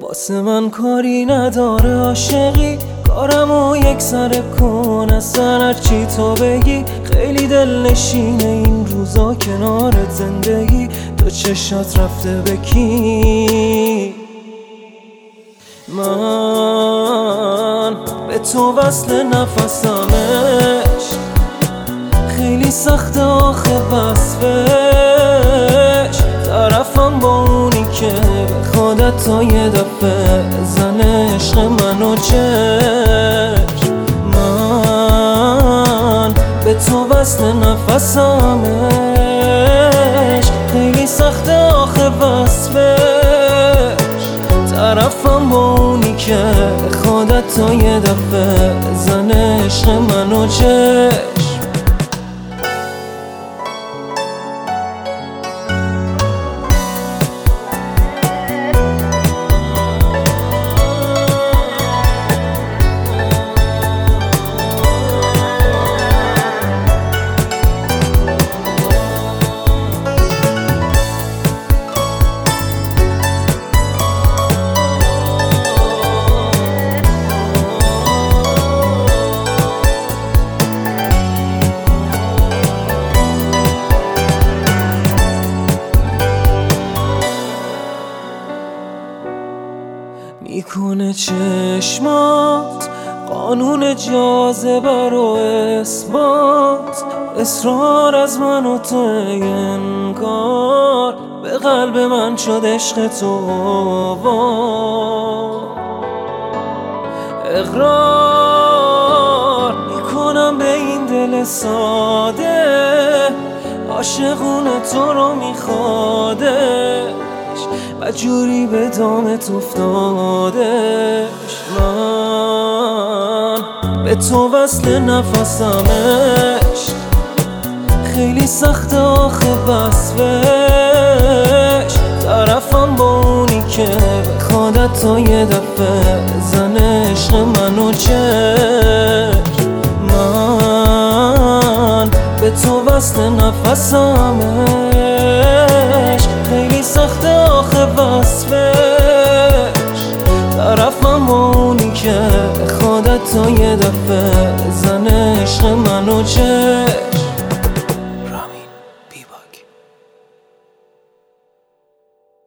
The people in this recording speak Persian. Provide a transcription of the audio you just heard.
واسه من کاری نداره عاشقی، کارمو یک سر کن اصلا هرچی تو بگی. خیلی دل نشینه این روزا کنارت زندگی، تو چشات رفته به کی؟ من به تو وصل نفسمش، خیلی سخته آخه وصفش. طرفم با اونی که به خودت تا یه دفعه زنه عشق منو چشم. من به تو وصل نفسمش، خیلی سخته آخه وصفش. طرفم با اونی که به خودت تا یه دفعه زنه عشق منو چشم. میکنه چشمات قانون جاذبه رو اثبات، اصرار از من و تو انگار به قلب من شد عشق تو اقرار میکنم به این دل ساده، عاشقونه تو رو میخوادش و جوری به دامت افتادش. من به تو وصل نفسمش، خیلی سخته آخه وصفش. طرفم با اونی که به خودت تا یه دفعه زنه عشق منو چشم. من به تو وصل نفسمش، خیلی سخته آخه وصفش. طرفم با اونی که به خودت تا یه دفعه زنه عشق منو چشم.